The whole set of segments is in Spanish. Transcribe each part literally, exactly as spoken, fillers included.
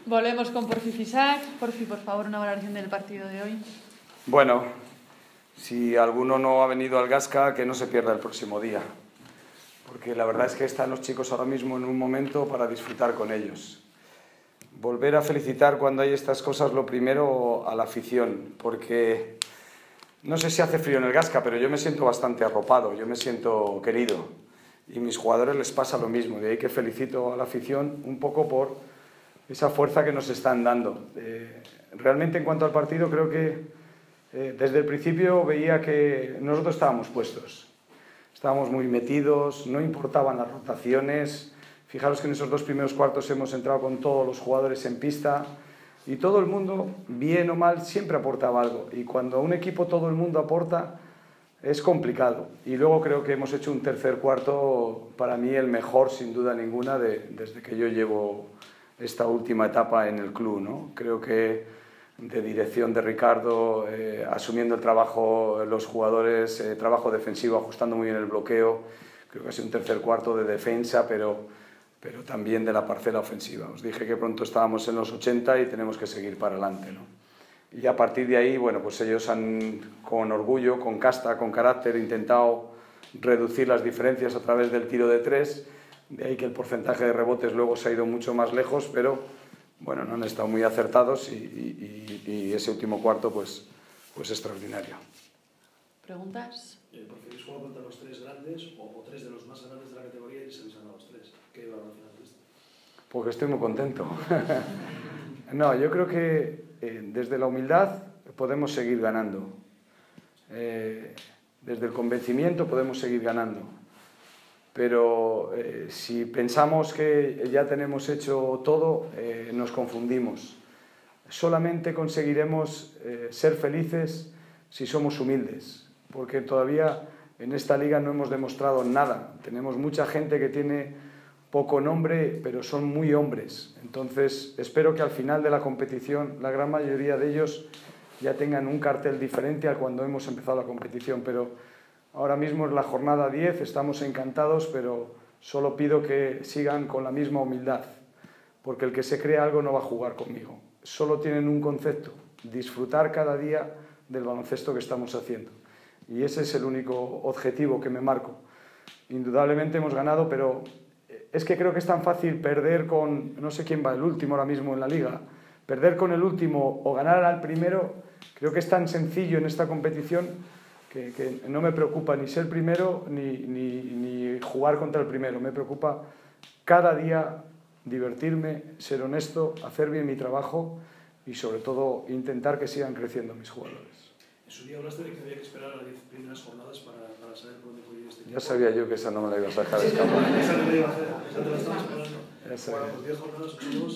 Volvemos con Porfi Fisac. Porfi, por favor, una valoración del partido de hoy. Bueno, si alguno no ha venido al Gasca, que no se pierda el próximo día. Porque la verdad es que están los chicos ahora mismo en un momento para disfrutar con ellos. Volver a felicitar cuando hay estas cosas, lo primero a la afición, porque no sé si hace frío en el Gasca, pero yo me siento bastante arropado, yo me siento querido. Y a mis jugadores les pasa lo mismo, de ahí que felicito a la afición un poco por esa fuerza que nos están dando. Eh, realmente en cuanto al partido creo que eh, desde el principio veía que nosotros estábamos puestos. Estábamos muy metidos, no importaban las rotaciones. Fijaros que en esos dos primeros cuartos hemos entrado con todos los jugadores en pista y todo el mundo, bien o mal, siempre aportaba algo. Y cuando un equipo todo el mundo aporta, es complicado. Y luego creo que hemos hecho un tercer cuarto, para mí el mejor, sin duda ninguna, de, desde que yo llevo esta última etapa en el club, ¿no? Creo que de dirección de Ricardo, eh, asumiendo el trabajo, los jugadores, eh, trabajo defensivo, ajustando muy bien el bloqueo. Creo que ha sido un tercer cuarto de defensa, pero, pero también de la parcela ofensiva. Os dije que pronto estábamos en los ochenta y tenemos que seguir para adelante, ¿no? Y a partir de ahí, bueno, pues ellos han, con orgullo, con casta, con carácter, intentado reducir las diferencias a través del tiro de tres. De ahí que el porcentaje de rebotes luego se ha ido mucho más lejos, pero bueno, no han estado muy acertados y, y, y ese último cuarto pues, pues extraordinario. ¿Preguntas? Eh, ¿Preferís jugar contra los tres grandes o, o tres de los más grandes de la categoría y se avisan a los tres? ¿Qué valoración haces de esto? Porque estoy muy contento. No, yo creo que eh, desde la humildad podemos seguir ganando. Eh, desde el convencimiento podemos seguir ganando. Pero eh, si pensamos que ya tenemos hecho todo, eh, nos confundimos. Solamente conseguiremos eh, ser felices si somos humildes, porque todavía en esta liga no hemos demostrado nada. Tenemos mucha gente que tiene poco nombre, pero son muy hombres. Entonces, espero que al final de la competición la gran mayoría de ellos ya tengan un cartel diferente a cuando hemos empezado la competición, pero ahora mismo es la jornada diez, estamos encantados, pero solo pido que sigan con la misma humildad, porque el que se cree algo no va a jugar conmigo. Solo tienen un concepto, disfrutar cada día del baloncesto que estamos haciendo. Y ese es el único objetivo que me marco. Indudablemente hemos ganado, pero es que creo que es tan fácil perder con, no sé quién va el último ahora mismo en la liga, perder con el último o ganar al primero, creo que es tan sencillo en esta competición Que, que no me preocupa ni ser primero ni, ni, ni jugar contra el primero. Me preocupa cada día divertirme, ser honesto, hacer bien mi trabajo y sobre todo intentar que sigan creciendo mis jugadores. En su día hablaste de que había que esperar a las diez primeras jornadas para, para saber por dónde podía ir este equipo. Ya sabía yo que esa no me la ibas a dejar escapar. Esa no me la iba a hacer, esa te la estaba esperando. Bueno, pues diez jornadas, ocho dos.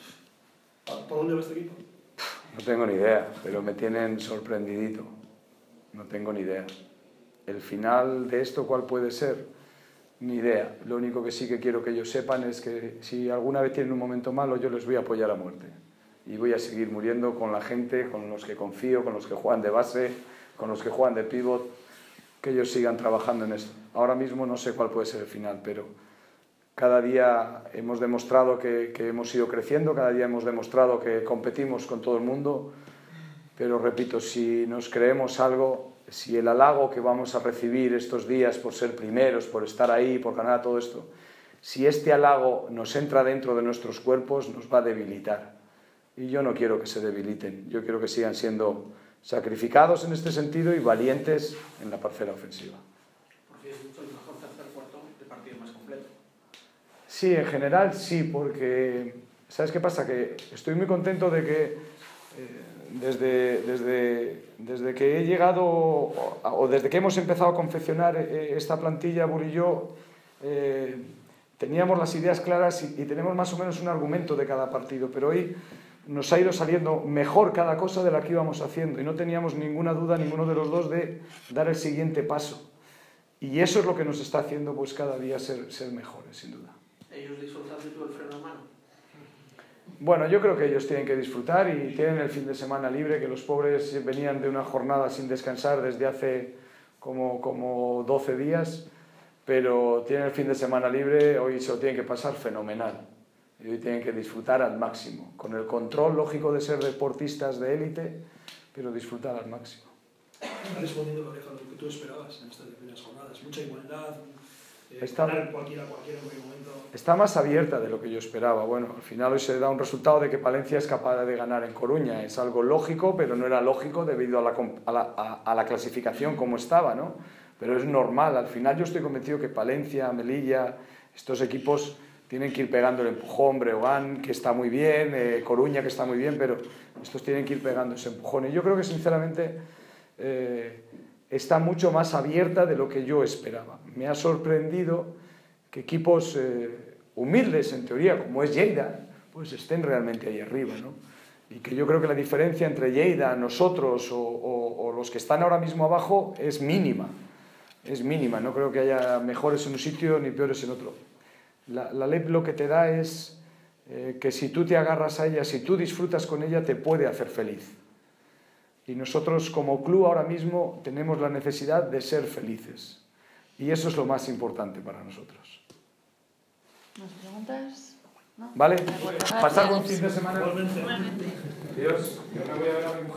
¿Por dónde va este equipo? No tengo ni idea, pero me tienen sorprendidito. No tengo ni idea. El final de esto, ¿cuál puede ser? Ni idea. Lo único que sí que quiero que ellos sepan es que si alguna vez tienen un momento malo, yo les voy a apoyar a muerte. Y voy a seguir muriendo con la gente, con los que confío, con los que juegan de base, con los que juegan de pívot, que ellos sigan trabajando en esto. Ahora mismo no sé cuál puede ser el final, pero cada día hemos demostrado que, que hemos ido creciendo, cada día hemos demostrado que competimos con todo el mundo. Pero repito, si nos creemos algo, si el halago que vamos a recibir estos días por ser primeros, por estar ahí, por ganar todo esto, si este halago nos entra dentro de nuestros cuerpos, nos va a debilitar. Y yo no quiero que se debiliten, yo quiero que sigan siendo sacrificados en este sentido y valientes en la parcela ofensiva. ¿Por qué es mucho el mejor tercer cuarto de partido más completo? Sí, en general sí, porque ¿sabes qué pasa? Que estoy muy contento de que eh, Desde, desde, desde que he llegado o desde que hemos empezado a confeccionar esta plantilla, Bur y yo, eh, teníamos las ideas claras y, y tenemos más o menos un argumento de cada partido, pero hoy nos ha ido saliendo mejor cada cosa de la que íbamos haciendo y no teníamos ninguna duda, ninguno de los dos, de dar el siguiente paso. Y eso es lo que nos está haciendo pues cada día ser, ser mejores, sin duda. ¿Ellos disfrutan de tu el freno en mano? Bueno, yo creo que ellos tienen que disfrutar y tienen el fin de semana libre, que los pobres venían de una jornada sin descansar desde hace como, como doce días, pero tienen el fin de semana libre, hoy se lo tienen que pasar fenomenal. y hoy tienen que disfrutar al máximo, con el control lógico de ser deportistas de élite, pero disfrutar al máximo. Está respondiendo, Loreja, lo que tú esperabas en estas primeras jornadas. Mucha igualdad, eh, Está, ganar cualquiera, cualquiera en cualquier momento. Está más abierta de lo que yo esperaba. Bueno, al final hoy se da un resultado de que Palencia es capaz de ganar en Coruña. Es algo lógico, pero no era lógico debido a la, a la, a, a la clasificación como estaba, ¿no? Pero es normal. Al final yo estoy convencido que Palencia, Melilla, estos equipos tienen que ir pegando el empujón. Breogán, que está muy bien, eh, Coruña, que está muy bien, pero estos tienen que ir pegando ese empujón. Y yo creo que sinceramente eh, está mucho más abierta de lo que yo esperaba. Me ha sorprendido que equipos eh, humildes, en teoría, como es Lleida, pues estén realmente ahí arriba, ¿no? Y que yo creo que la diferencia entre Lleida, nosotros o, o, o los que están ahora mismo abajo es mínima. Es mínima, no creo que haya mejores en un sitio ni peores en otro. La, la ley lo que te da es eh, que si tú te agarras a ella, si tú disfrutas con ella, te puede hacer feliz. Y nosotros como club ahora mismo tenemos la necesidad de ser felices. Y eso es lo más importante para nosotros. ¿Más preguntas? ¿No? ¿Vale? De acuerdo. Pasar buen Gracias. fin de semana. Igualmente. Igualmente. Dios, yo me voy a ver a mi mujer.